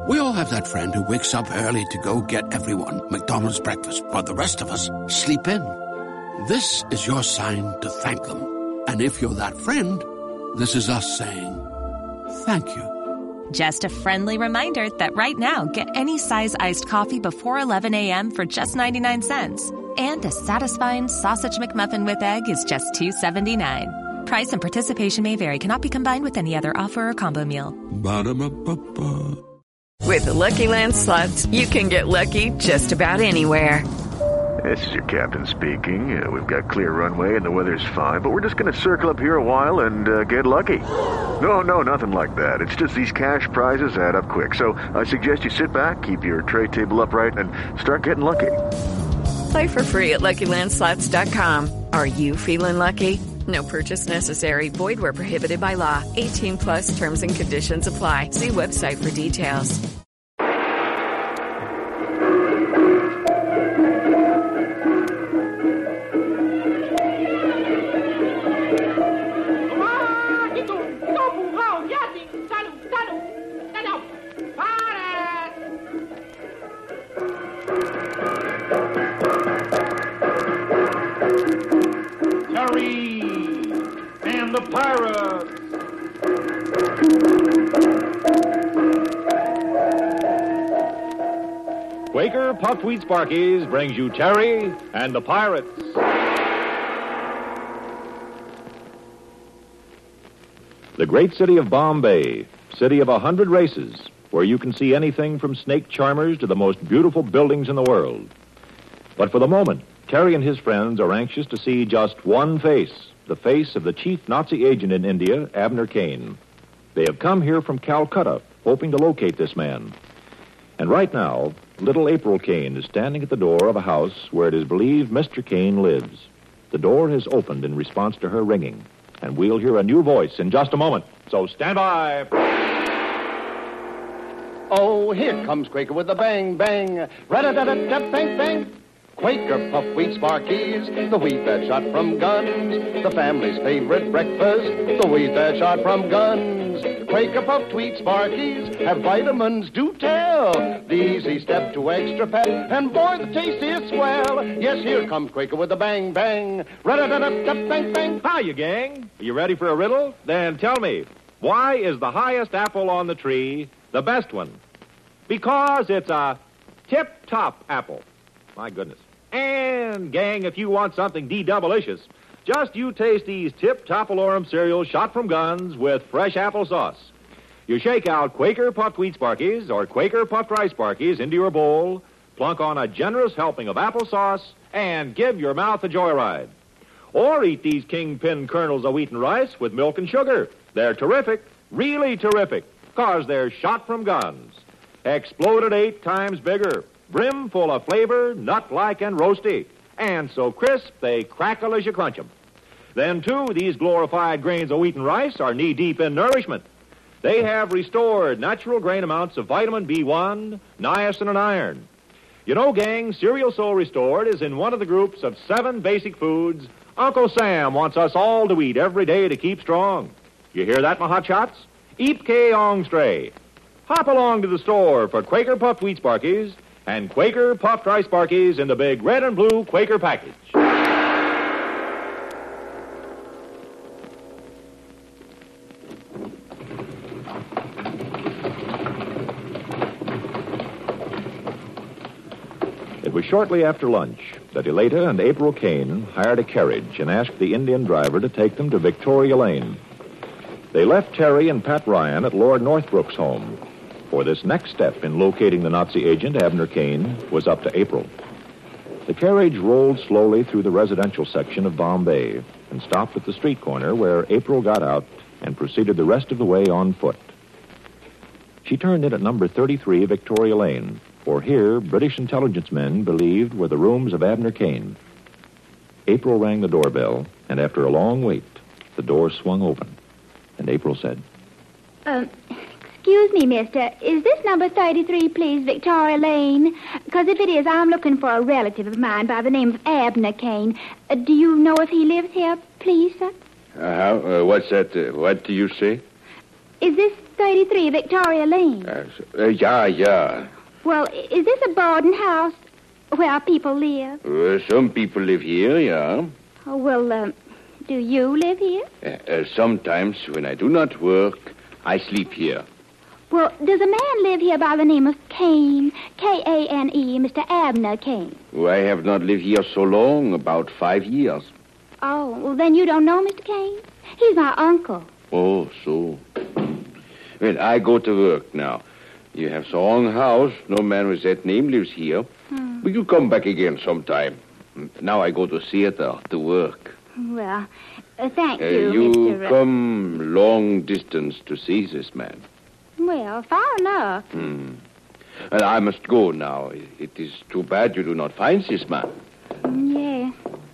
We all have that friend who wakes up early to go get everyone McDonald's breakfast, while the rest of us sleep in. This is your sign to thank them. And if you're that friend, this is us saying thank you. Just a friendly reminder that right now, get any size iced coffee before 11 a.m. for just 99 cents. And a satisfying sausage McMuffin with egg is just $2.79. Price and participation may vary. Cannot be combined with any other offer or combo meal. Ba-da-ba-ba-ba. With the Lucky Land Slots, you can get lucky just about anywhere. This is your captain speaking. We've got clear runway and the weather's fine, but we're just going to circle up here a while and get lucky. No, nothing like that. It's just these cash prizes add up quick. So I suggest you sit back, keep your tray table upright, and start getting lucky. Play for free at LuckyLandSlots.com. Are you feeling lucky? No purchase necessary. Void where prohibited by law. 18 plus terms and conditions apply. See website for details. Terry and the Pirates. Quaker Puffed Wheat Sparkies brings you Terry and the Pirates. The great city of Bombay, city of 100 races, where you can see anything from snake charmers to the most beautiful buildings in the world. But for the moment, Terry and his friends are anxious to see just one face, the face of the chief Nazi agent in India, Abner Kane. They have come here from Calcutta, hoping to locate this man. And right now, little April Kane is standing at the door of a house where it is believed Mr. Kane lives. The door has opened in response to her ringing, and we'll hear a new voice in just a moment. So stand by. Oh, here comes Quaker with a bang, bang. Rat-a-tat-tat, bang, bang. Quaker Puffed Wheat Sparkies, the wheat that shot from guns. The family's favorite breakfast, the wheat that shot from guns. Quaker Puffed Wheat Sparkies have vitamins, do tell. The easy step to extra pet, and boy, the taste is swell. Yes, here comes Quaker with a bang, bang. Rat-a-tat-tat, bang, bang. Hiya, gang. Are you ready for a riddle? Then tell me, why is the highest apple on the tree the best one? Because it's a tip-top apple. My goodness. And, gang, if you want something D-double-licious, just you taste these Tip-Topalorum cereals shot from guns with fresh applesauce. You shake out Quaker Puffed Wheat Sparkies or Quaker Puffed Rice Sparkies into your bowl, plunk on a generous helping of applesauce, and give your mouth a joyride. Or eat these kingpin kernels of wheat and rice with milk and sugar. They're terrific, really terrific, 'cause they're shot from guns. Exploded 8 times bigger. Brim full of flavor, nut-like and roasty, and so crisp they crackle as you crunch them. Then, too, these glorified grains of wheat and rice are knee-deep in nourishment. They have restored natural grain amounts of vitamin B1, niacin, and iron. You know, gang, Cereal So Restored is in one of the groups of 7 basic foods Uncle Sam wants us all to eat every day to keep strong. You hear that, my hotshots? Eep K Ong Stray. Hop along to the store for Quaker Puffed Wheat Sparkies and Quaker Puffed Rice Sparkies in the big red and blue Quaker package. It was shortly after lunch that Eleta and April Kane hired a carriage and asked the Indian driver to take them to Victoria Lane. They left Terry and Pat Ryan at Lord Northbrook's home, for this next step in locating the Nazi agent, Abner Kane, was up to April. The carriage rolled slowly through the residential section of Bombay and stopped at the street corner where April got out and proceeded the rest of the way on foot. She turned in at number 33 Victoria Lane, for here British intelligence men believed were the rooms of Abner Kane. April rang the doorbell, and after a long wait, the door swung open, and April said, Excuse me, mister. Is this number 33, please, Victoria Lane? Because if it is, I'm looking for a relative of mine by the name of Abner Kane. Do you know if he lives here, please, sir? What's that? What do you say? Is this 33 Victoria Lane. Yeah. Well, is this a boarding house where people live? Some people live here, yeah. Oh, well, do you live here? Sometimes when I do not work, I sleep here. Well, does a man live here by the name of Kane? K-A-N-E, Mr. Abner Kane. I have not lived here so long, about 5 years. Oh, well, then you don't know Mr. Kane? He's my uncle. Oh, so. Well, I go to work now. You have the wrong house. No man with that name lives here. Will you come back again sometime? Now I go to theater to work. Well, thank you, You Mr. come long distance to see this man. Well, far enough. Well, I must go now. It is too bad you do not find this man. Yeah.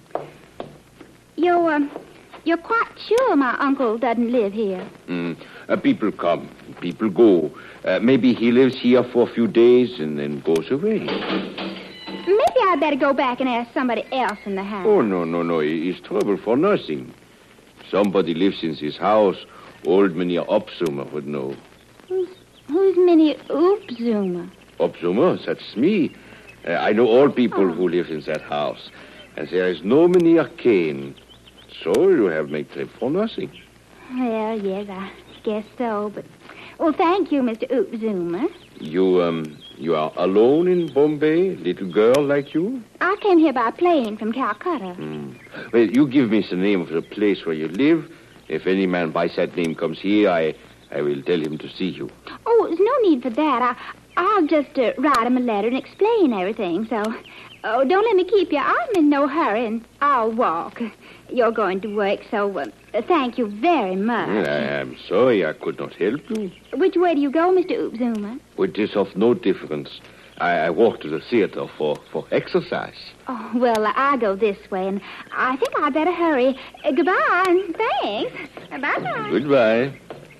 You're quite sure my uncle doesn't live here? People come, people go. Maybe he lives here for a few days and then goes away. Maybe I'd better go back and ask somebody else in the house. Oh, no. It's trouble for nothing. Somebody lives in this house. Old Meneer Opzoomer would know. Who's Minnie Oopzoomer? Opzoomer, that's me. I know all people who live in that house. And there is no Meneer Kane. So you have made trip for nothing. Well, yes, I guess so, but... Well, thank you, Mr. Oopzoomer. You are alone in Bombay, little girl like you? I came here by plane from Calcutta. Well, you give me the name of the place where you live. If any man by that name comes here, I will tell him to see you. Oh, there's no need for that. I'll just write him a letter and explain everything, so... Oh, don't let me keep you. I'm in no hurry, and I'll walk. You're going to work, so thank you very much. I am sorry I could not help you. Which way do you go, Mr. Oopzoomer? It is of no difference. I walk to the theater for exercise. Oh, well, I go this way, and I think I'd better hurry. Goodbye, and thanks. Bye-bye. Goodbye.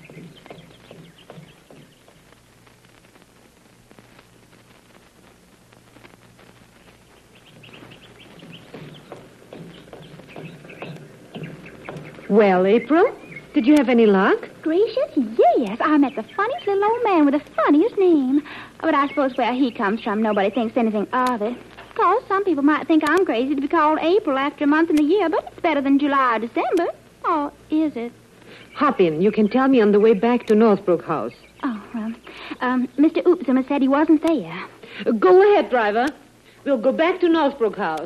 Well, April, did you have any luck? Gracious, yes. I met the funniest little old man with the funniest name. But I suppose where he comes from, nobody thinks anything of it. Of course, some people might think I'm crazy to be called April after a month in the year, but it's better than July or December. Or is it? Hop in. You can tell me on the way back to Northbrook House. Oh, well, Mr. Oopzoomer said he wasn't there. Go ahead, driver. We'll go back to Northbrook House.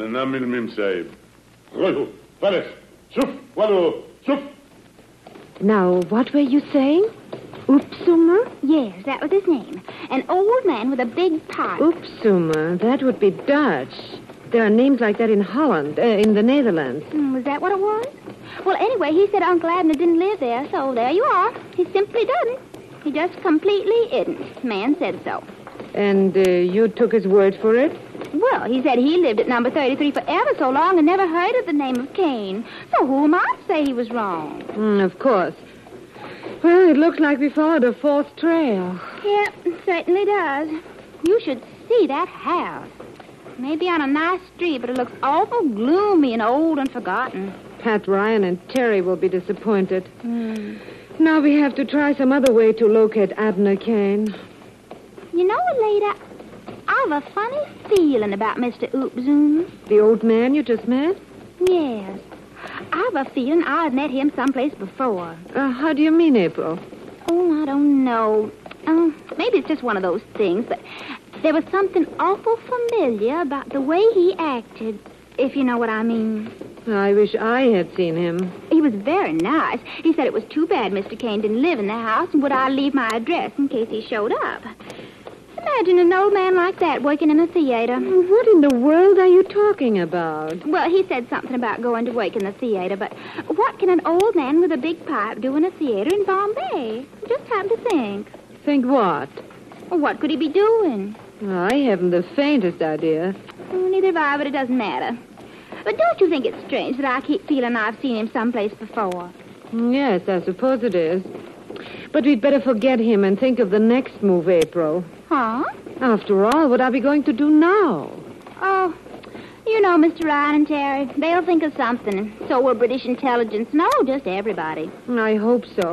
Now, what were you saying? Oopzoomer? Yes, that was his name. An old man with a big pipe. Oopzoomer, that would be Dutch. There are names like that in Holland, in the Netherlands. Was that what it was? Well, anyway, he said Uncle Abner didn't live there, so there you are. He simply doesn't. He just completely isn't. The man said so. And you took his word for it? Well, he said he lived at number 33 for ever so long and never heard of the name of Kane. So who am I to say he was wrong? Of course. Well, it looks like we followed a false trail. Yeah, it certainly does. You should see that house. Maybe on a nice street, but it looks awful gloomy and old and forgotten. Pat Ryan and Terry will be disappointed. Now we have to try some other way to locate Abner Kane. You know, Alida, I've a funny feeling about Mr. Oopzoomer. The old man you just met? Yes. I've a feeling I've met him someplace before. How do you mean, April? Oh, I don't know. Maybe it's just one of those things, but there was something awful familiar about the way he acted, if you know what I mean. I wish I had seen him. He was very nice. He said it was too bad Mr. Kane didn't live in the house, and would I leave my address in case he showed up. Imagine an old man like that working in a theater. What in the world are you talking about? Well, he said something about going to work in the theater, but what can an old man with a big pipe do in a theater in Bombay? I just happened to think. Think what? Well, what could he be doing? I haven't the faintest idea. Neither have I, but it doesn't matter. But don't you think it's strange that I keep feeling I've seen him someplace before? Yes, I suppose it is. But we'd better forget him and think of the next move, April. Huh? After all, what are we going to do now? Oh, you know, Mr. Ryan and Terry, they'll think of something. And so will British intelligence. No, just everybody. I hope so.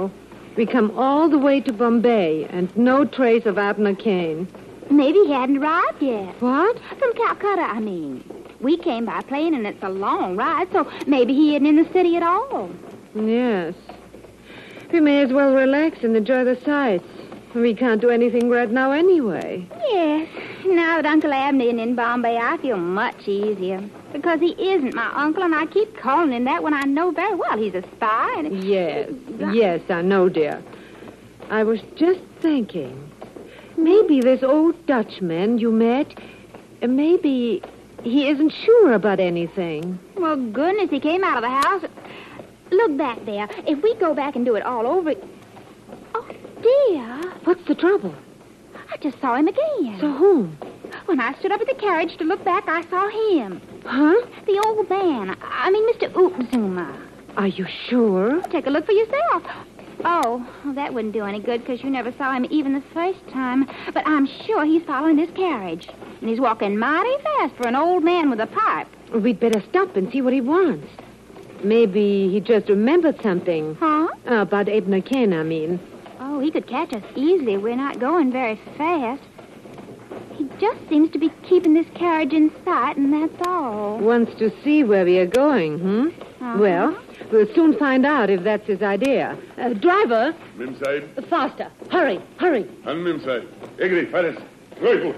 We come all the way to Bombay, and no trace of Abner Kane. Maybe he hadn't arrived yet. What? From Calcutta, I mean. We came by plane, and it's a long ride, so maybe he isn't in the city at all. Yes. We may as well relax and enjoy the sights. We can't do anything right now anyway. Yes. Now that Uncle Abner isn't in Bombay, I feel much easier. Because he isn't my uncle, and I keep calling him that when I know very well he's a spy. And Yes, I know, dear. I was just thinking. Maybe this old Dutchman you met, maybe he isn't sure about anything. Well, goodness, he came out of the house. Look back there. If we go back and do it all over... Oh, dear. What's the trouble? I just saw him again. So whom? When I stood up at the carriage to look back, I saw him. Huh? The old man. I mean, Mr. Oopzuma. Are you sure? Take a look for yourself. Oh, well, that wouldn't do any good because you never saw him even the first time. But I'm sure he's following this carriage. And he's walking mighty fast for an old man with a pipe. We'd better stop and see what he wants. Maybe he just remembered something. Huh? About Abner Kane, I mean. Oh, he could catch us easily. We're not going very fast. He just seems to be keeping this carriage in sight, and that's all. Wants to see where we are going, Uh-huh. Well, we'll soon find out if that's his idea. Driver. Mim Sahib. Faster. Hurry. And Mim Sahib. Egri, Faris. Rifle.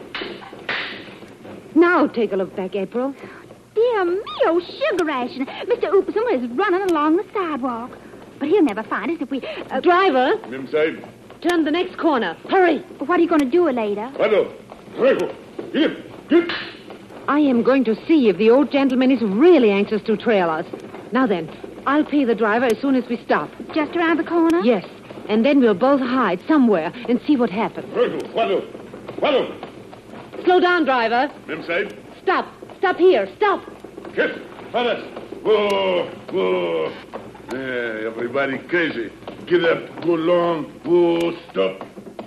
Now take a look back, April. Dear me, oh, sugar ration. Mr. Oopzuma is running along the sidewalk. But he'll never find us if we... Driver. Mim Sahib. Turn the next corner. Hurry. What are you going to do later? Fado. Rifle. Here. Get. I am going to see if the old gentleman is really anxious to trail us. Now then, I'll pay the driver as soon as we stop. Just around the corner? Yes, and then we'll both hide somewhere and see what happens. Rifle. Fado. Slow down, driver. Mim Sahib. Stop. Stop here. Stop. Get. Faris. Whoa. Everybody crazy. Get up. Go long. Whoa. Stop.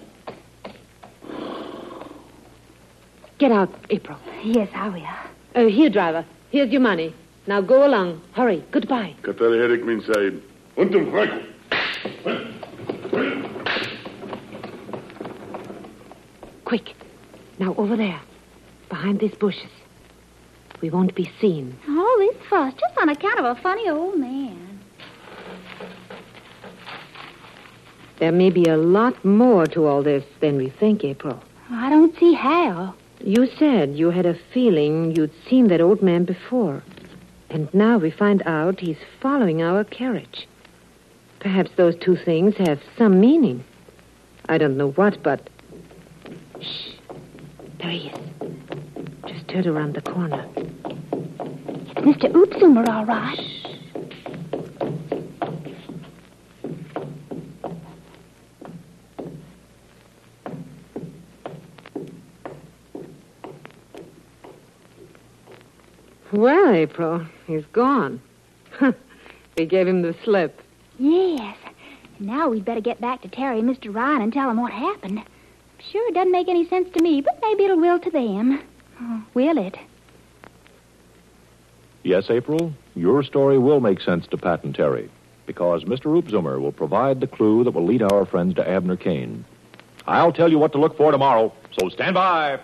Get out, April. Yes, I will. Here, driver. Here's your money. Now go along. Hurry. Goodbye. Katar Herik Min Sahib. Untum Rifle. Quick. Now over there. Behind these bushes. We won't be seen. All this fuss just on account of a funny old man. There may be a lot more to all this than we think, April. I don't see how. You said you had a feeling you'd seen that old man before. And now we find out he's following our carriage. Perhaps those two things have some meaning. I don't know what, but... Shh. There he is. Just turned around the corner. It's Mr. Oopzuma, all right. Shh. Well, April, he's gone. We gave him the slip. Yes. Now we'd better get back to Terry and Mr. Ryan and tell them what happened. Sure, it doesn't make any sense to me, but maybe it will to them. Oh, will it? Yes, April, your story will make sense to Pat and Terry, because Mr. Oopzuma will provide the clue that will lead our friends to Abner Kane. I'll tell you what to look for tomorrow, so stand by.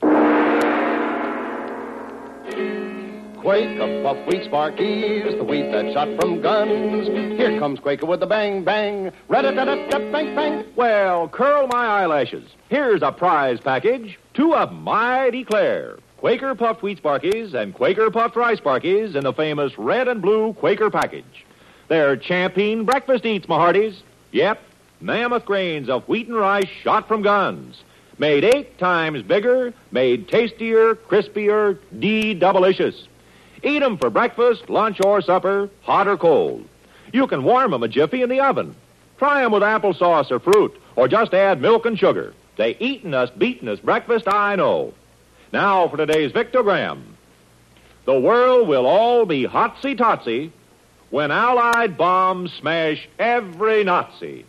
Quaker puff wheat sparkies, the wheat that's shot from guns. Here comes Quaker with the bang, bang, rat-a-tat-tat, bang, bang. Well, curl my eyelashes. Here's a prize package. 2 of them, I declare. Quaker puffed wheat sparkies and Quaker puffed rice sparkies in the famous red and blue Quaker package. They're champagne breakfast eats, my hearties. Yep, mammoth grains of wheat and rice shot from guns. Made 8 times bigger, made tastier, crispier, D-double-licious. Eat 'em for breakfast, lunch, or supper, hot or cold. You can warm 'em a jiffy in the oven. Try 'em with applesauce or fruit, or just add milk and sugar. They eatin' us, beatin' us breakfast, I know. Now for today's Victogram. The world will all be hotsy-totsy when Allied bombs smash every Nazi.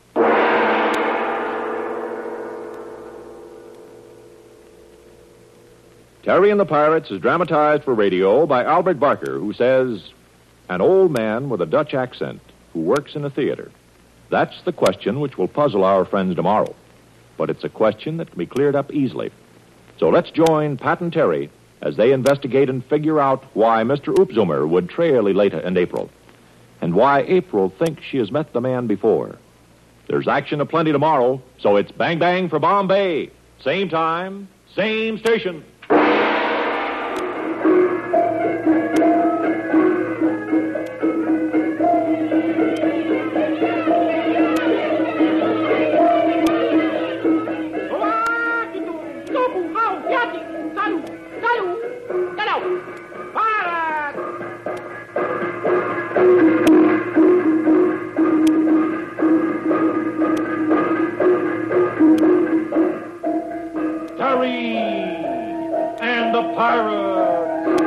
Terry and the Pirates is dramatized for radio by Albert Barker, who says, an old man with a Dutch accent who works in a theater. That's the question which will puzzle our friends tomorrow. But it's a question that can be cleared up easily. So let's join Pat and Terry as they investigate and figure out why Mr. Oopzoomer would trail Eleta and April, and why April thinks she has met the man before. There's action aplenty tomorrow, so it's Bang Bang for Bombay. Same time, same station. Terry and the Pirates.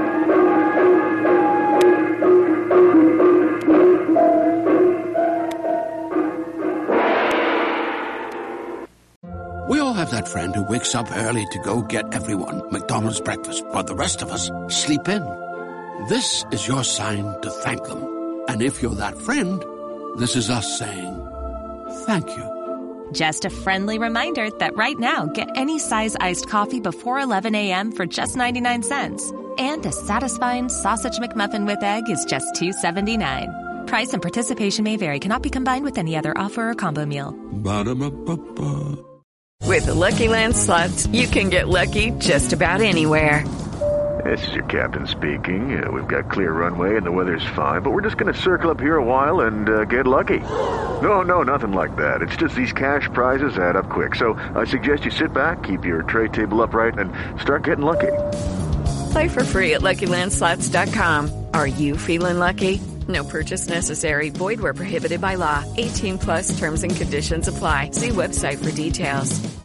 We all have that friend who wakes up early to go get everyone McDonald's breakfast, while the rest of us sleep in. This is your sign to thank them. And if you're that friend, this is us saying thank you. Just a friendly reminder that right now, get any size iced coffee before 11 a.m. for just 99 cents. And a satisfying sausage McMuffin with egg is just $2.79. Price and participation may vary. Cannot be combined with any other offer or combo meal. Ba-da-ba-ba-ba. With the Lucky Land Slots, you can get lucky just about anywhere. This is your captain speaking. We've got clear runway and the weather's fine, but we're just going to circle up here a while and get lucky. No, nothing like that. It's just these cash prizes add up quick. So I suggest you sit back, keep your tray table upright, and start getting lucky. Play for free at LuckyLandSlots.com. Are you feeling lucky? No purchase necessary. Void where prohibited by law. 18+ terms and conditions apply. See website for details.